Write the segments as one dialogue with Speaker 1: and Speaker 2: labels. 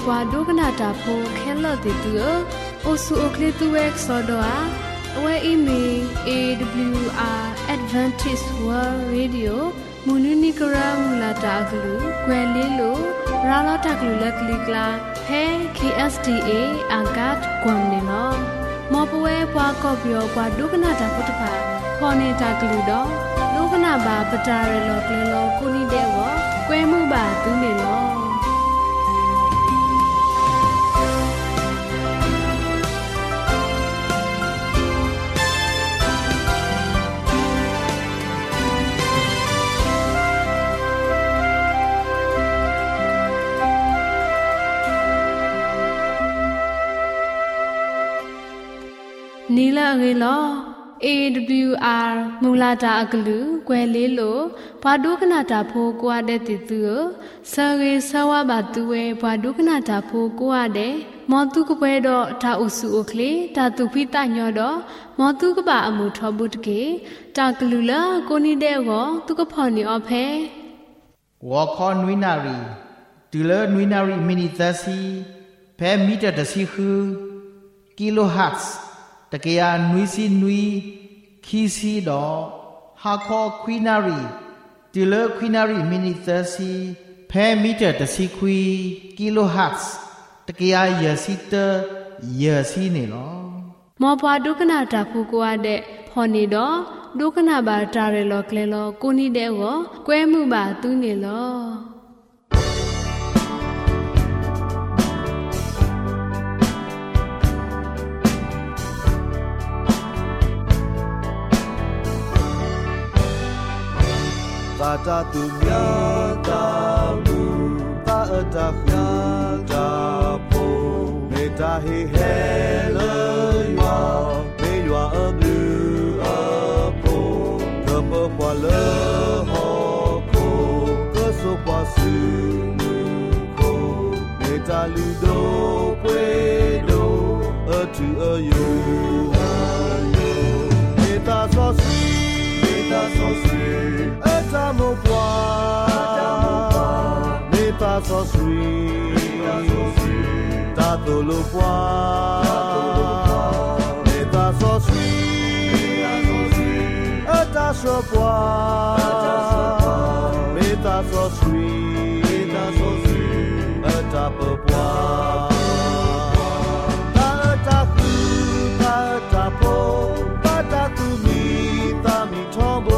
Speaker 1: ပွားဒုက္ခနာတာဖို့ခဲလော့တေတူအိုဆူအိုကလီတူဝဲဆော်ဒွာအဝဲအီမီ awr@adventistworldradio မူနူနီကရာမူလာတာဂလူကွယ်လေးလိုရာလာတာဂလူလက်ကလီကလာဟဲ KSTA အာဂတ်ကွမ်နေနော်မော်ပွဲပွားကော့ပြောပွားဒုက္ခနာတာဖတ်တပါခေါ်နေတာဂလူတော့ဒုက္ခနာပါပတာရလောကလေးလောကိုနီတဲ့ဝကွဲမှုပါသူနေလောနီလာငယ်လော AWR မူလာတာအကလူကွယ်လေးလိုဘာဒုခနာတာဖိုးကွာတဲ့တီသူဆာရေဆဝဘာသူဝဲဘာဒုခနာတာဖိုးကွာတဲ့မောတုကပွဲတော့တာအုစုအိုကလေးတာသူဖိတညောတော့မောတုကပါအမှုထောဘူးတကေတာကလူလာကိုနီတဲ့ကောသူကဖော်နေအဖဲ
Speaker 2: ဝါခွန်နွိနာရီဒီလနွိနာရီမီနီသစီဖဲမီတာတစီခုကီလိုဟတ်စ်တကယ်နွီစီနွီခီစီတော့ဟာခေါ်ခွီနာရီဒီလခွီနာရီမီနီသစီဖဲမီတာတစီခွီကီလိုဟတ်စ်တကယ်ရစီတရစီနေလော
Speaker 1: မောပွားဒုက္ခနာတာဖူကွာတဲ့ဖော်နေတော့ဒုက္ခနာပါတာရလောကလဲလောကိုနီတဲ့ကောကွဲမှုပါသူးနေလော
Speaker 3: တာတာသူမြတ်တာမူတာအတာခါတာဖို့မေတ္တာဟေဟဲလေရွာမေရွာအဘလူအဖို့ကပပွားလေဟောကိုကဆုပါစုကိုမေတ္တာလူတို့ပွေတို့အတူအယုမေတ္တာသောစီမေတ္တာသောစီTamo pwa, meta so sweet, tato lo pwa, meta so sweet, ata so pwa, meta so sweet, ata po pwa, ata ku, ata po, ata ku mi, ta mi tombo.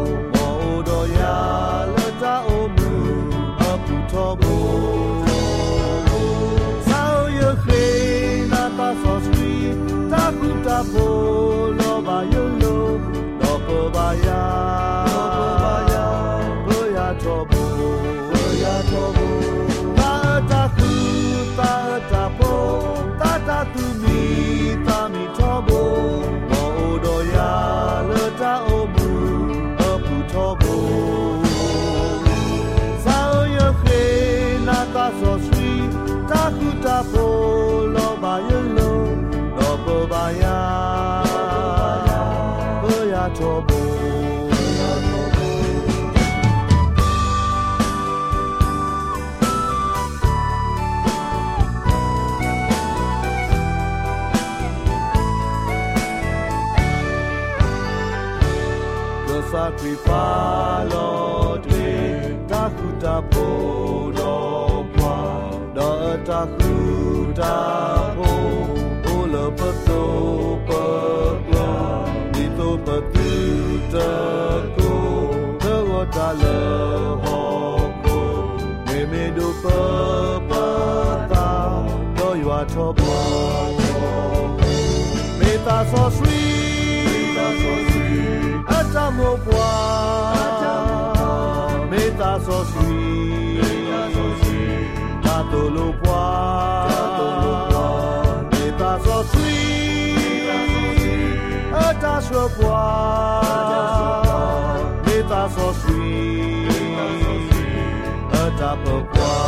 Speaker 3: တာဖို့လောဘယုံလို့တော့ပေါ်ပါယာဘုရားတော်ဘုရားတော်ဘုတာတာခုတာတာဖို့တာတာသူမီတာမီတော်ဘုမောတော်ယာလတာအိုဘူအပူတော်ဘုစာယခေနာတာဆိုဆွီတာခုတာဖို့လောဘယုံလို့တော့ပေါ်ပါယာတော်ဘုရားတော်ဘုသောစာပိပါလောတေတာခုတာဘုတော်ဘွာတော်တာခုတာဘုအိုလပတောပကွာဒီတော့ပတိတာကိုသောတာလောဟောကိုမေမေဒုပပတာတော့ရွာတော်ဘွာမေတ္တာဆိုဆွေအတမောဘွာမေတ္တာဆိုဆွေတာတလိုဘွာမေတ္တာဆိုဆွေအတဆိုဘွာမေတ္တာဆိုဆွေအတပဘွာ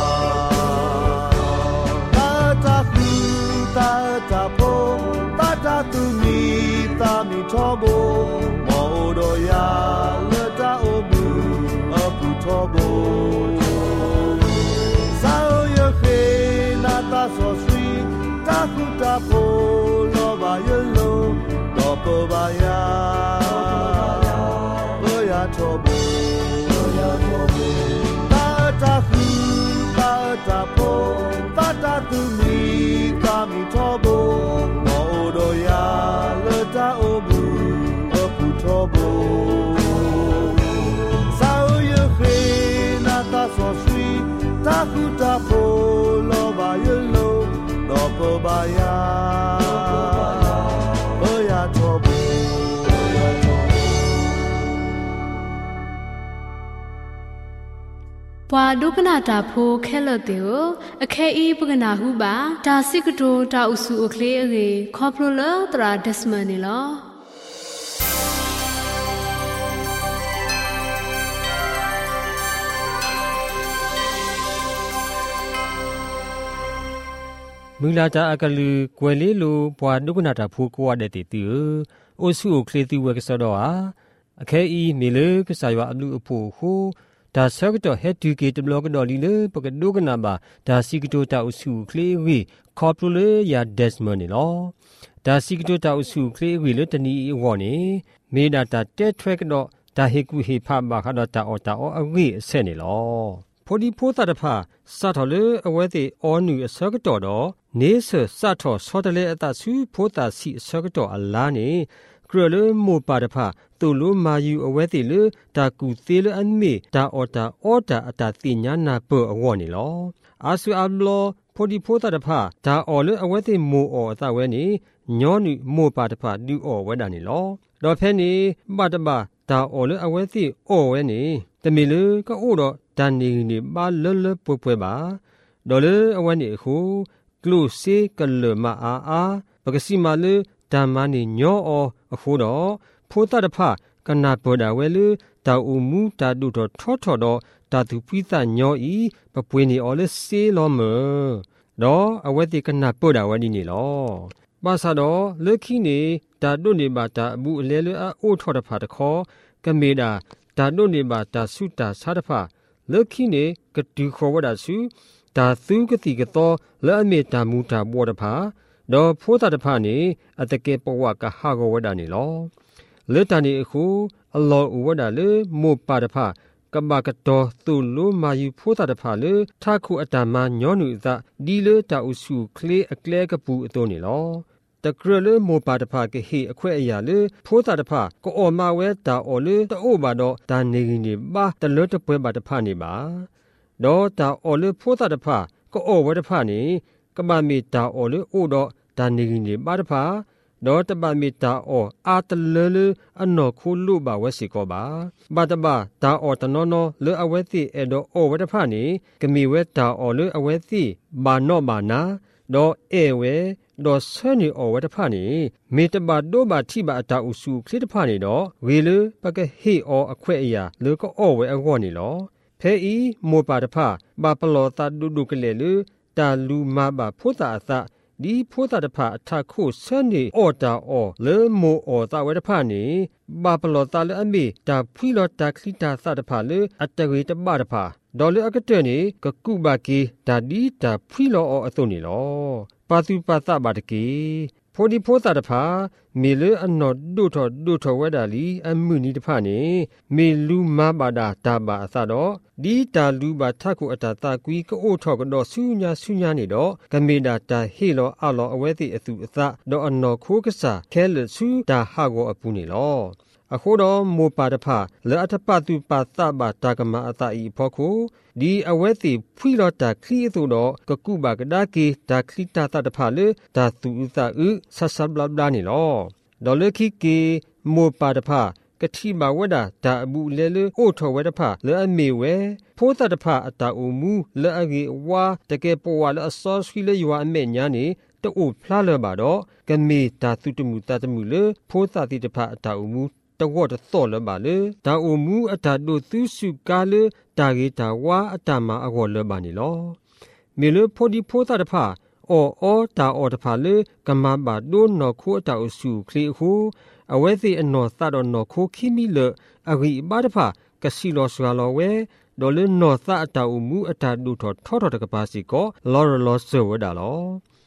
Speaker 3: တာတာခုတာတာဖို့တာတာသူမီတာမီထောဘမောတော်ယာလတာအိုဘူအပူထောဘစာယခေနာတာ tobo oya tobo ta hu ta po ta tu mi kami tobo odo ya le ta obu opu tobo sao ye he na ta so sui ta hu ta po lo ba ye lo do po ba ya oya tobo
Speaker 1: ปวาดุกนาตาโพแค่ละเตียวอแค่อีปกนาหูบาตาสิกโตตาอุสุอเคลเอคอพโลเลตราเดสมันนี่ลอ
Speaker 4: မူလာတာအကလူကွယ်လေးလိုဘွာဒုက္ခနာတာဖိုးကွာတဲ့တီအိုစုခလေတီဝဲကစတော့ဟာအခဲဤမီလေကစားရွာအလူအဖို့ဟိုဒါဆက်ကတော်ဟက်တူကေတဘလော့ကတော့လီလေပကဒုက္ခနာပါဒါစီကတိုတာအစုခလေဝီခေါပလိုလေယာဒက်စမန်နီလောဒါစီကတိုတာအစုခလေဝီလေတနီဝေါ်နေမေနာတာတက်ထရက်ကတော့ဒါဟေကူဟေဖာဘာခတော့တာအောအဝေးအဆက်နေလောဖိုဒီဖိုတာတဖာစတ်တော်လေအဝဲသေးအောနူအစကတော်တော့နေဆစတ်တော်စောတလေအတဆူဖိုတာစီအစကတော်အလားနေကရလမောပါတဖာတူလိုမာယူအဝဲသေးလေတာကူသေးလအန်မီတာအော်တာအတာတိညာနာပေါ်အဝေါ်နေလောအာဆူအဘလောဖိုဒီဖိုတာတဖာဒါအော်လေအဝဲသေးမိုအော်အတဝဲနေညောနူမောပါတဖာလူအော်ဝဲတာနေလောတော့ဖဲနေမတပါဒါအော်လေအဝဲသေးအော်ဝဲနေတမီလေကအိုတော့တန်နေနေပါလပွဲပါဒေါ်လေအဝဲနေခုကလုစေကလမအာပကစီမလေဓမ္မနေညောအောအခုတော့ဖိုးတတဖကနာပေါ်တာဝဲလေတာအူမူတာဒုတော့ထောတော့တာသူပိသညောဤပပွေးနေအော်လေစေလောမတော့အဝဲတိကနာပေါ်တာဝဲနေလောပါစာတော့လက်ခိနေတာတို့နေပါတာအမှုအလဲလေအိုထောတဖတခေါ်ကမေတာဒါတို့နေပါတာဆုတာစားတဖလက်ခိနေကတူခေါ်ဝတာစုဒါသူကတိကတော့လဲအမေတာမူတာဘောတဖာတော့ဖိုးတာတဖာနေအတကေပဝကဟာဂဝဒနေလောလက်တနေအခုအလောဝဒလေမောပါတဖာကမကတော်သူလိုမာယူဖိုးတာတဖာလေထခုအတမညောနုသဒီလေတာဥစုကလေအကလဲကပူအတော်နေလောတကရလေမောပါတဖာကဟေအခွဲ့အရာလေဖိုးတာတဖာကိုအော်မဝဲတာအော်လေတိုးပါတော့ဒါနေနေပါတလွတ်တပွဲပါတဖာနေပါတော့တာအော်လေဖိုးတာတဖာကိုအော်ဝဲတဖာနေကမမီတာအော်လေအိုတော့ဒါနေနေပါတဖာတော့တပမီတာအော်အာတလေလေအနော်ခိုးလို့ပါဝဲစီကောပါဘာတပါတာအော်တနော်နော်လေအဝဲတိအဲ့တော့အော်ဝဲတဖာနေကမီဝဲတာအော်လေအဝဲတိဘာနော့မာနာတော့အဲဝဲတော့ဆန်းနေအော်ဝဲတဖာနေမေတပါတို့ပါထိပါအတာဥစုခလစ်တဖာနေတော့ဝေလေပကဟေအော်အခွဲ့အရာလေကောအော်ဝဲအကောနေလောဖဲဤမောပါတဖာဘာပလောတာဒုကလေလေတာလူမပါဖိုးတာအသဒီဖိုးတာတဖာအထခုဆန်းနေအော်တာအော်လေမောအော်တာဝဲတဖာနေဘာပလောတာလေအမေတာဖွီလောတာခလီတာသတဖာလေအတဝေတပတဖာဒေါ်လေအကတဲ့နေကကုဘကေဒါဒီတာဖွီလောအော်အသွနေလောပါသူပါသပါတကေဖိုဒီဖိုးတာတဖာမေလေအနော်ဒုထောဝဲတာလီအမှုနီတဖာနေမေလူမပါတာတာပါအသတော့ဒီတာလူပါထခုအတာတာကွီကိုထောကတော့ဆူညာနေတော့ကမေတာတာဟေလောအလောအဝဲတိအသူအသတော့အနော်ခိုးကစားခဲလဆူတာဟာကိုအပူနေလောအခုတော့မောပါတဖာလဲအထပသူပါသပါတာကမအတာဤဖို့ခုဒီအဝဲတိဖွီလောတာခလီသူတော့ကကုပါကဒါကေဒါခလီတာတဖာလေဒါသူဥသာဥဆဆဘလဘလာနေလောဒေါ်လခိကေမောပါတဖာကတိမဝဒဒါအဘူးလဲလေအိုထော်ဝဲတဖာလဲအမေဝဲဖိုးတာတဖာအတာအူမူလဲအဂေဝါတကေပေါ်ဝါလဲအစောဆွီလဲယွာအမေညာနေတူဖလာလဲပါတော့ကမေဒါသူတမှုတတမှုလေဖိုးတာတိတဖာအတာအူမူတဝတ်သောလပါလေဒါအူမူအတာတို့သူစုကာလေတာဂေတာဝါအတာမအကောလပါနေလောမေလေဖိုဒီဖိုတာတဖာအော်တာအော်တဖာလေကမဘာဒိုနော်ခိုအတာအစုခလီခုအဝဲစီအနော်သတော့နော်ခိုခိမီလေအဂီဘာတဖာကစီလောဆွာလောဝဲဒေါ်လေနော်သအတာအူမူအတာတို့ထောတကပါစီကောလော်ဆောဝဒါလော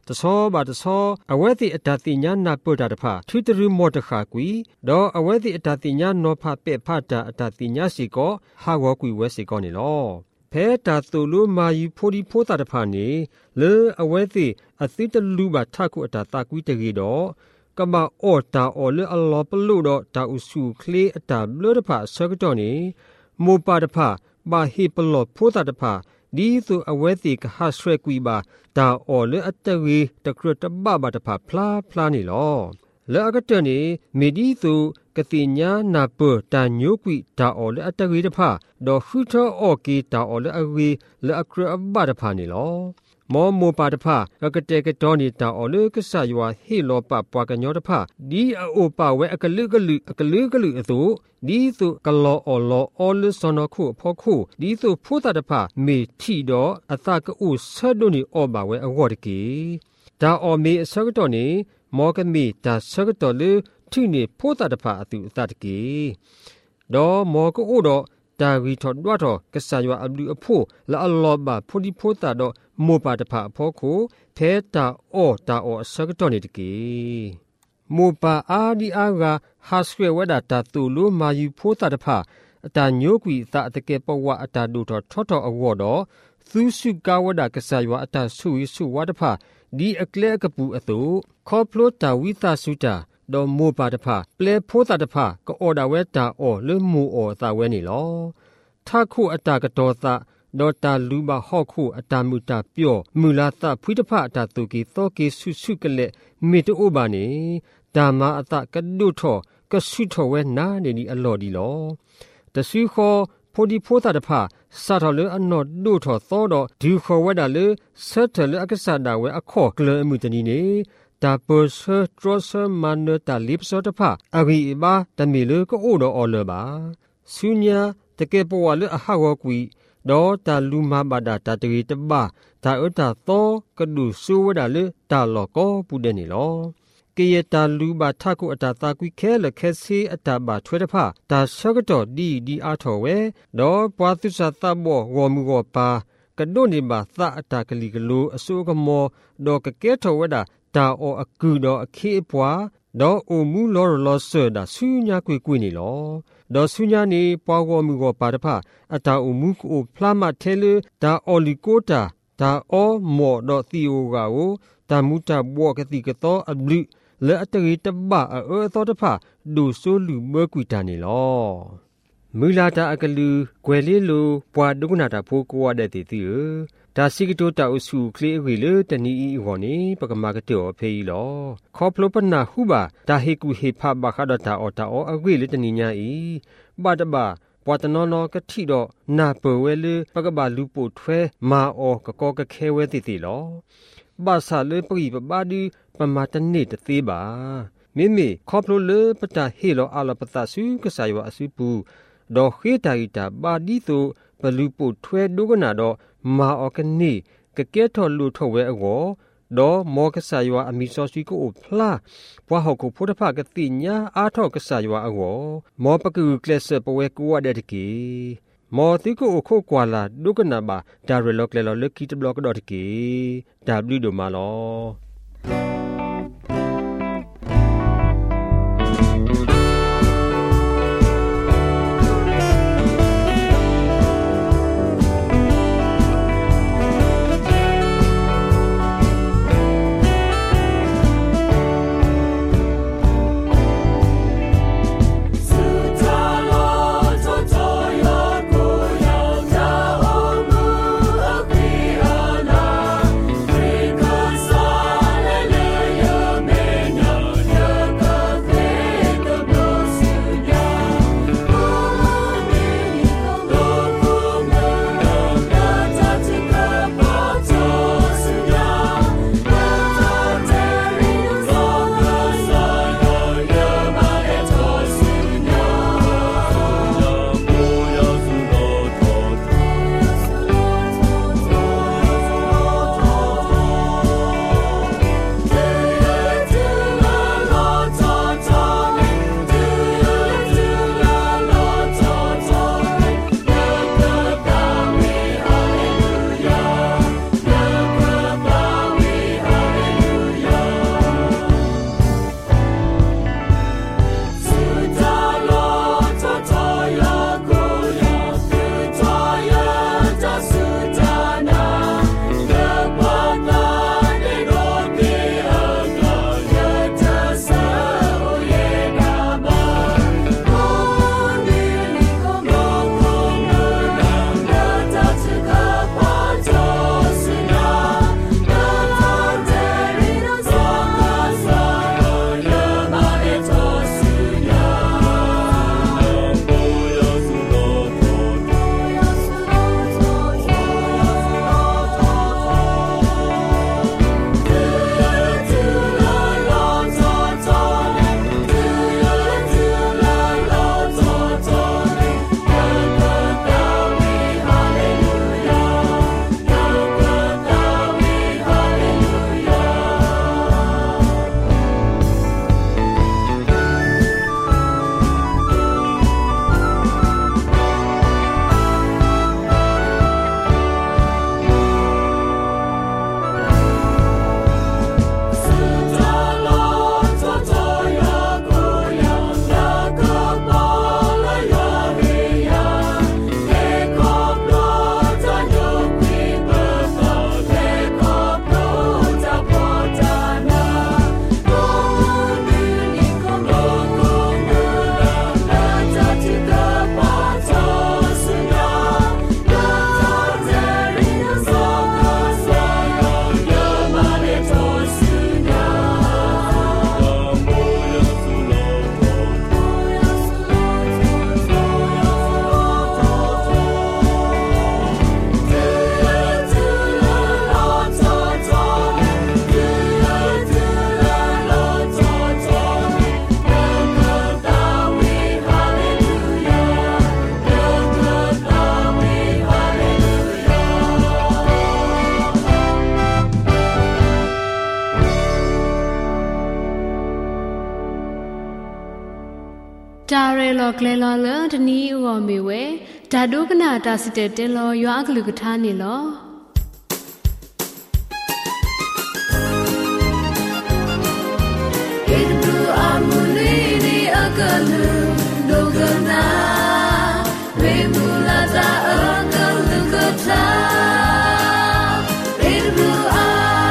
Speaker 4: ตะซอบาตะซออเวติอตาติญานาปุตาตะพาทุตรุมอตะขากุยดออเวติอตาติญานอพาเปพาตาอตาติญาสิโกฮาวกุยเวสิโกนี่ลอเพตาตุลุมายูโพดิโพตาตะพานีเลอเวติอติตลูบาทากุอตาตากุยตะกีดอกะมาออตาออเลอัลลอฮ์ปลุดอตาอุสุคลีอตาบลดะพาซะกะตอนีโมปาตะพาบาฮิปลอโพตาตะพาดีสุอเวติกะฮาสเรกุยบาตาออเลอัตวีตะครตะบะบาตะพาพลานี่ลอและอากะตะนีเมดีสุกะติญานาเปตาญุกุยตาออเลอัตวีตะพาดอฟุทอออกีตาออเลอวีและอะครบาตะพานี่ลอมอโมปาตะพากะเตกะตอนีตาออเลกะสะยวาเฮโลปะปวากะญอตะพาดีอโอปาเวอะกะลึกะลึอตุดีสุกะลอออลออเลสนอคุพอคุดีสุพุตะตะพาเมทิดออะตะกะอุซะดုနီออบาเวอะวอดกีตาออเมอะซะกะตอนีมอกะเมตาซะกะตอเลทินีพุตะตะพาอะตุอะตะกีดอมอกะอุดอตาวีทอดวะทอกะสะยวาอับดุอะโพละอัลลอฮ์บาพุดิโพตาดอโมปาตะพาพอคุเพตาออตาออซะกะตอนีตะกีโมปาอาดีอากาฮาสเววดาตาตุลุมายูโพตาตะพาอตาญုกุยตาตะเกปวะอตาดูทอทออวอดอသုစုကဝဒကဆာယဝအတဆုယဆုဝဒဖဒီအကလေကပူအတုခေါပလိုတာဝိသဆုတာဒေါ်မောပါတဖပလေဖိုးတာတဖကောဒါဝဲတာအောလေမူအောသာဝဲနေလောထခုအတကတော်သဒေါ်တာလူဘဟော့ခုအတမူတာပြောမူလာသဖွိတဖအတတုကီသောကေဆုဆုကလေမေတိုဘာနေဒါမအတကဒုထောကဆုထောဝဲနာနေဒီအလော်ဒီလောတဆူခောโพดิโพตาตะพาซาทอเลอันนอดูทอซอดอดิวขอวดาเลเซตเลอักษาดาเวอขอกเลอมุตนีเนตาเปอร์เซตรอเซมันเนตาลิปซอตะพาอวีบาตะมีเลก็โอดออเลบาซุญญาตะเกปวะเลอะฮาวกุยดอตาลูมาบาดาตาตรีตะบาตาอตาโตกะดุซูวดาเลตาลอก็ปุเดนีลอเกยตาลูบาทากุอตาตากุยแค่ละแค่ซีอตาบาถวยตะพาตาซะกะตอดีอาทอเวดอปวาตุสะตะบ่วอมูกอปากะโดนิบาตะอตากะลีกะโลอโซกะมอดอกะเกทอวดาตาอออะกุดออะเคปวาดอโอมูลอรลอเซดาซุญญากุยนี่ลอดอซุญญานีปวาวอมูกอปาตะพาอตาโอมูโอพลามาเทเลตาออลิโกตาตาออมอดอติโอกาโอตามุตาบัวกะติกะตออะบลุและอัตรีตบะตอตะพาดูโซลูเมกุยตานี่ลอมูลาตาอะกะลูกวยลีลูปวาดุกนาตาโพกัวเดติติตาซิกโตตาอุสุคลีอวีเลตนีอีวอนีปะกะมากะเตอเพอีลอขอพลปนาหุบาตาเฮกุเฮพาบาคาดตาอตาออวีเลตนีญาอีบาตบาปวาตนอนอกะทิดอนาเปเวเลปะกะบาลูโปทเวมาออกะกอกะเคเวติติลอบาซาเลปรีปบาดีปมาตเนตตีบามิขอพลเลปตาเฮโลอาลปตาสุกะสายวะอสุปูดอเฮตาอิตาบาดีโตปลูปุทเวดุกนาดอมาออกะนีกะเกทอลูทอเวอโกดอมอกะสายวะอมิซอซิโกโอพลาปวาฮอกุพุทธภากะติญาอาทอกะสายวะอโกมอปะกุเคลเซปเวกัวเดตกีมอติโกโอโคกวาลาดุกนาบาดาเรลอกเลลอเลกิตบลอกดอตกีดาบลิโดมาลอ
Speaker 3: Hallelujah.
Speaker 1: လောကလေလောလတနီဥော်မီဝဲဓာတုကနာတာစစ်တဲ့တဲလောရွာကလူကထားနေလောဧဒဘူအမူလီဒီအကလူဒုကနာရေမူလာတာအကလူကထားဧဒဘူအာ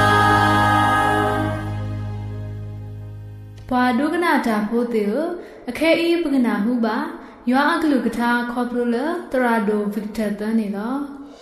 Speaker 1: ဘာဒုကနာတာဖို့တေအခဲအေးပကနာဟုပါရွာအကလူကထားခေါပလိုလတရာဒိုဗစ်တာတန်နေလော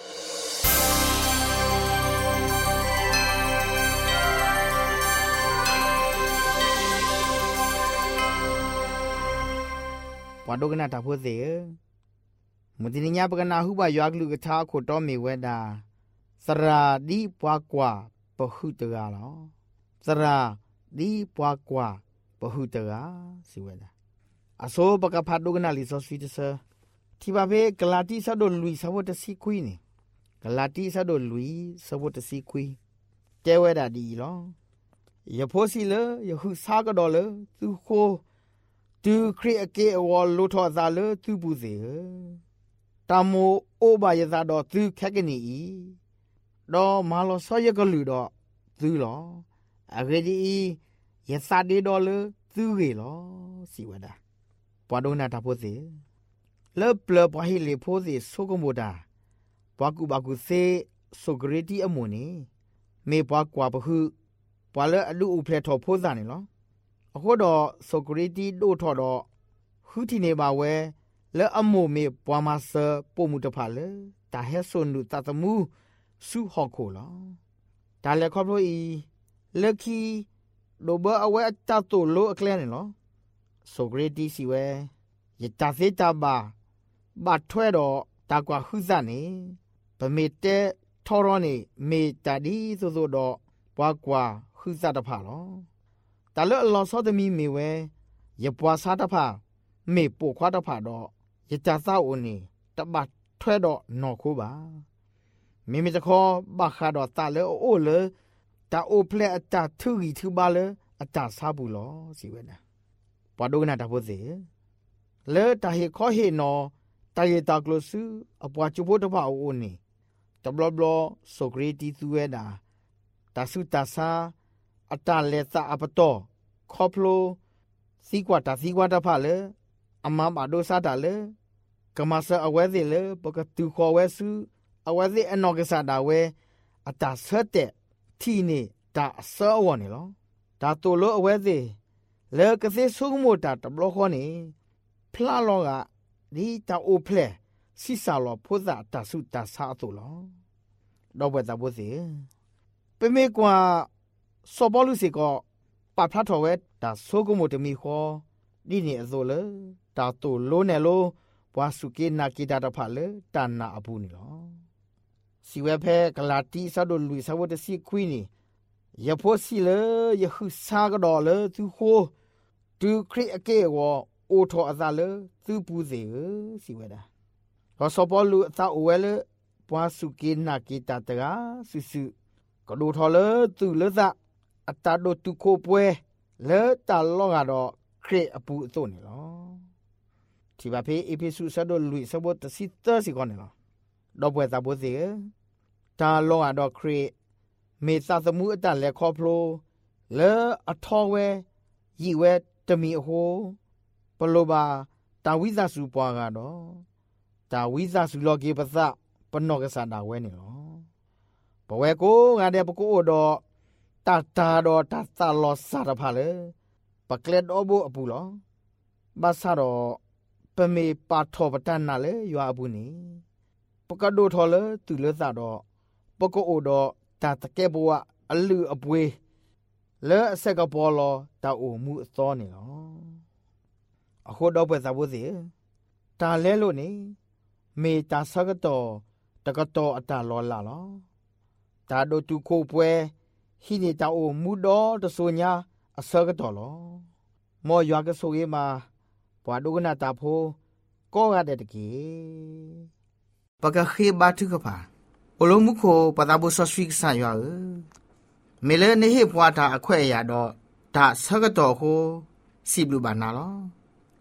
Speaker 2: ဘာဒုကနာတာဖို့စေမတိညာပကနာဟုပါရွာကလူကထားခိုတော်မီဝဲတာစရာဒီပွားကွာပဟုတကားလောစရာဒီပွားကွာပဟုတကားစီဝဲတာအစိုးပကဖတ်ဒုကနာလီဆိုစဖီတဆာတီဘာဘေဂလာတီဆာဒိုလူဆာဝတ်တစီခွီနေဂလာတီဆာဒိုလူဆာဝတ်တစီခွီတဲဝဲတာဒီလောယဖိုစီလယဟုစာကတော်လသူခိုသူခရီအကေအဝလိုထော်သာလသူပူစေတမိုအိုဘာယဇာတော်သူခက်ကနီတော့မာလောဆောရကလူတော့သူလောအဂဒီယစာဒီတော်လသူရေလောစီဝဒါပွားဒုနာတာဖို့စေလောပလပွားဟီလေဖို့စေဆိုကမိုတာပွားကူဘာကူစေဆိုဂရီတီအမွန်နေမေပွားကွာပဟုပွာလအလူဥဖလက်ထော်ဖို့စားနေလောအခုတော့ဆိုဂရီတီဒိုထော်တော့ဟူတီနေပါဝဲလဲအမိုမေပွားမဆပို့မှုတဖာလေတာဟဲဆွန်လူတတမှုစုဟော့ခိုလောဒါလည်းခေါပလို့ဤလက်ခီလိုဘအဝဲတတ်တူလိုအကလဲနေလောဆိုဂရီတီစီဝဲယတာစေတာဘာဘာထွဲတော့တာကွာဟုဇာနေဗမေတဲထော်ရောနေမေတာဒီဆိုဆိုတော့ပွားကွာဟုဇာတဖာလောတာလအလောစောသမီမေဝဲယပွားစားတဖာမေပိုခွားတဖာတော့ယတာစာအိုနေတပတ်ထွဲတော့နော်ခိုးပါမိမိတခေါ်ဘာခါတော့တာလေအိုလေတာအိုဖလက်အတာထူကြီးထူပါလေအတာစားဘူးလောစီဝဲနာပွားဒုကနာတာဖို့စေလေတာဟေခေါ်ဟေနော်တာယေတာကလဆူအပွားချဖို့တဖာအိုနေတဘလဘလဆိုဂရီတီသူဝဲတာတာစုတာစာအတာလက်စာအပတော်ခေါပလိုစီကွာတာစီကွာတဖာလေအမဘာဒိုစားတာလေကမဆာအဝဲစီလေပကတူခေါ်ဝဲစုအဝဲစီအနော်ကစားတာဝဲအတာဆက်တဲ့တီနေတာဆောဝနေလောဒါတိုလိုအဝဲစီလေကစေဆုမတာတဘလခေါနေဖလာလောကဒီတာအိုဖလက်စီစာလောဖိုးစာတာစုတာစားတိုလောတော့ဘယ်တာဘိုစီပမေကွာစောဘလူစီကောပဖတ်တော်ဝဲတာဆိုကမိုတမီခေါ်ဒီနေအစိုးလေတာတိုလိုနေလိုဘွာစုကေနာကေတာတဖာလေတန်နာအပူနေလောစီဝဲဖဲဂလာတီဆာဒိုလူဆာဝတ်စီခွီနီယဖိုစီလေယခုစာကတော်လေသူခိုသူခရစ်အကေဝအိုထောအသာလေသူပူစေစီဝဲတာဟောစောပေါ်လူအသာအိုဝဲလေဘွာစုကေနာကေတာတကဆူဆူကဒိုထောလေသူလေသာအတာဒိုသူခိုပွဲလေတာလောကတော့ခရစ်အပူအစို့နေလောဒီပါဖေးအဖေစုဆဒိုလူဆဘတ်စီတစီကောနေလောတော့ပွဲသာဘိုးစီတာလောကတော့ခရစ်မေသာသမှုအတလက်ခေါဖလိုလေအထောဝဲရီဝဲတမီအဟိုပလိုပါတာဝိဇစုပွားကတော့တာဝိဇစုလောကေပသပနောကစားတာဝဲနေလောဘဝဲကိုငါတဲ့ပကိုတော့တာတာတော့တာသလောစားတဖာလေပကလက်တော့ဘူးအပူလောဘာစားတော့ပမေပါထောပတန်နာလေရွာအပူနေပကဒိုထောလေသူလေစားတော့ပကိုတော့တာတကဲဘဝအလူအပွေးလဲအဆက်ကပေါ်လောတာအိုမှုအသောနေလောအခုတော့ပဲသာဖို့စီတာလဲလို့နေမေတာဆကတော်တကတော်အတာလောလာလောတာဒိုတူခိုပွဲဟိနေတာအိုမှုတော်တဆိုညာအဆကတော်လောမောရွာကဆိုရေးမှာဘွာဒုကနာတာဖိုးကောရတဲ့တကြီးပကခေဘာတုကပါအလုံးမှုကိုပတာဘုဆဆွိကဆာရွာမေလနေဟေပွားတာအခွဲ့ရတော့ဒါဆကတော်ကိုစီဘလူဘာနာလော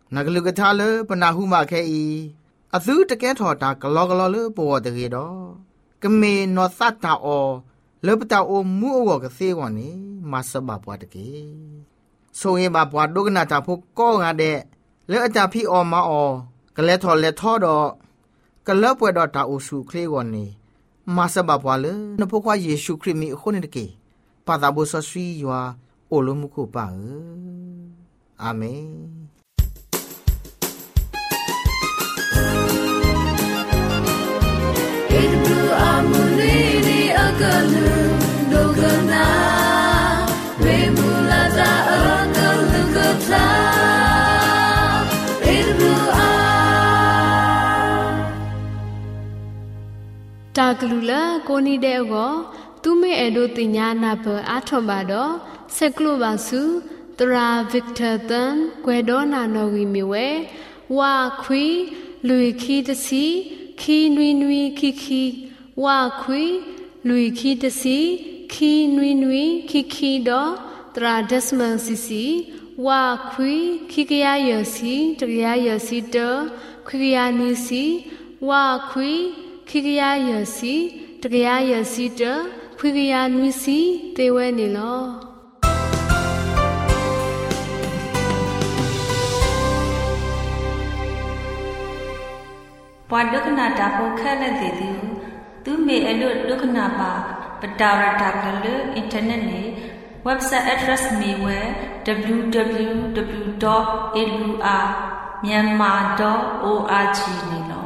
Speaker 2: นักลุกทาเลปนาหูมาแค่อีอาซูตะแกถอดตากลอกลอเลปวดตะเกดอกะเมนอสัตตาออเลปตาโอมูอวกะเซกว่านี่มาสบาปวดตะเกဆိုရင်ပါဘွာဒုက္ခနာတာဖို့ကောငါတဲ့လဲအကြဖိအော်မအော်ကလဲထော်လဲထော်တော့ကလပွေတော့တာအိုစုခလေးကောနေမဆဘဘွာလေနဖို့ခွာယေရှုခရစ်မီအခုနေတကေပါတာဘောဆဆွီယွာအိုလုံးမခုပါအာမင်
Speaker 1: ဧဒဘူအာမူလီဒီအကလူဒုက္ခနာဝေမူလာတာအကလူကတာဧဒဘူအာတာကလူလာကိုနီတဲ့ကောသူမဲအဲ့တို့တင်ညာနာဘအားထော်ပါတော့ဆက်ကလိုပါစုတရာဗစ်တာတန်ကွယ်တော်နာနော်ဝီမီဝဲဝါခွီလူခီတစီခီနွီနွီခီခီဝါခွီလူခီတစီခီနွီနွီခီခီတော့တရာဒက်စမန်စီစီဝါခွီခီကရရစီတကရရစီတခွီကရနီစီဝါခွီခီကရရစီတကရရစီတခွီကရနွီစီတေဝဲနေလော
Speaker 5: ปวดดุขนาดาโพแค่ละติดิตูเมอลุดุขนาบาปตาวรดากะลุอินเทอร์เน็ตนี่เว็บไซต์ address มีเว www.awr.myanmar.org นี่เนาะ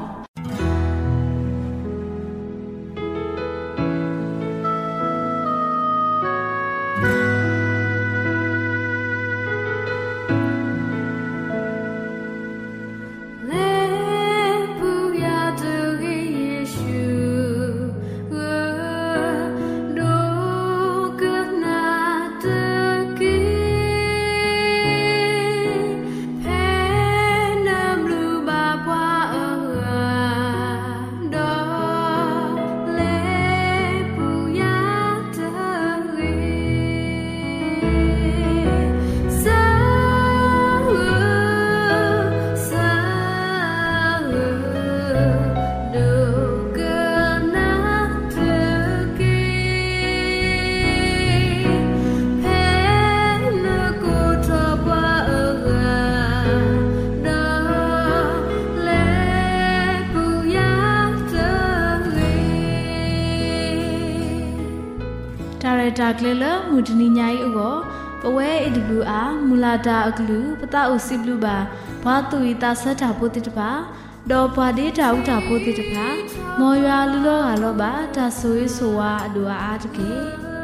Speaker 1: တာကလေးလမူဒနီညာဤအောပဝဲ AWR မူလာတာအကလူပတာအိုစီဘလူပါဘာတူဤတာဆက်တာပိုတိတပါဒေါ်ပါဒေတာဥတာပိုတိတပါမော်ရွာလူလောကလောပါတာဆိုရေးဆိုဝါအတူအားတကေ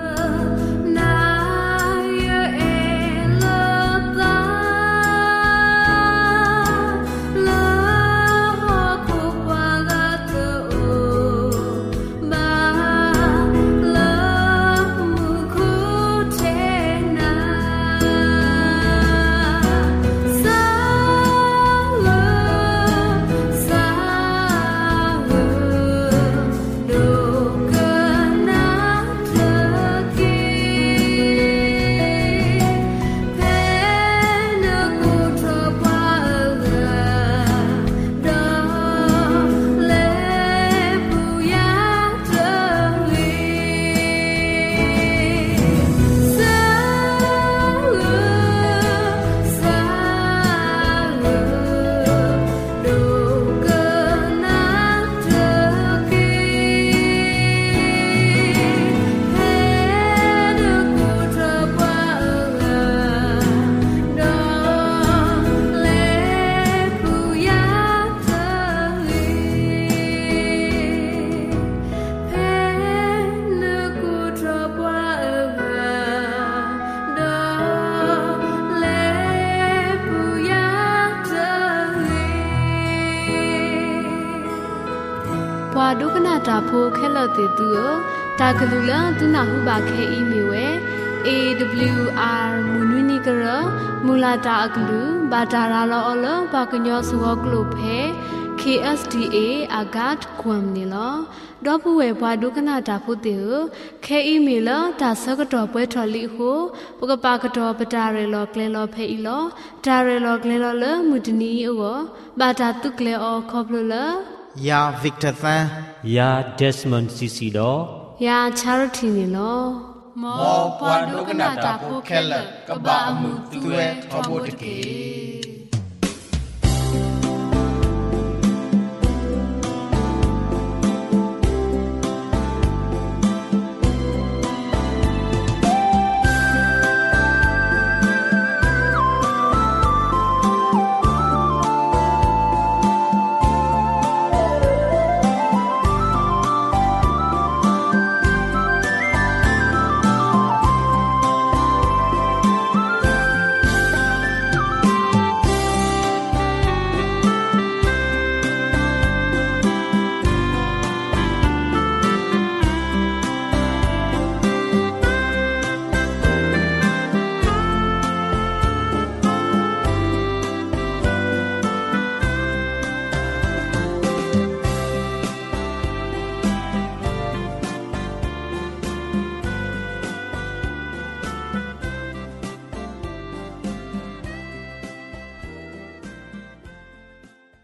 Speaker 1: ဘွာဒုက္ခနာတာဖိုခဲလတေတူတာကလူလာတူနာဟုပါခဲအီမီဝဲ AWR မူနွီနီကရမူလာတာအကလူဘာတာရာလောအလဘာကညောဆောကလုဖဲ KSDA อากาศกวมนี่ลอดอผู้เวบว่าดุกนาตาผู้เตือแค่อีเมลตาสกตอป่วยทอลิโหปกปากตอปตาเรลอเกลลอเพอีลอตาเรลอเกลลอเลมุดนีโอบาตาตุกเลออคอบลล
Speaker 2: ยาวิกเตอร์ซัน
Speaker 4: ยาเดสมอนด์ซิซิดอย
Speaker 1: าชาริทีนี่ลอมอปวาดุกนาตาผู้แคลกะบาอมุตุเวทอบุตเก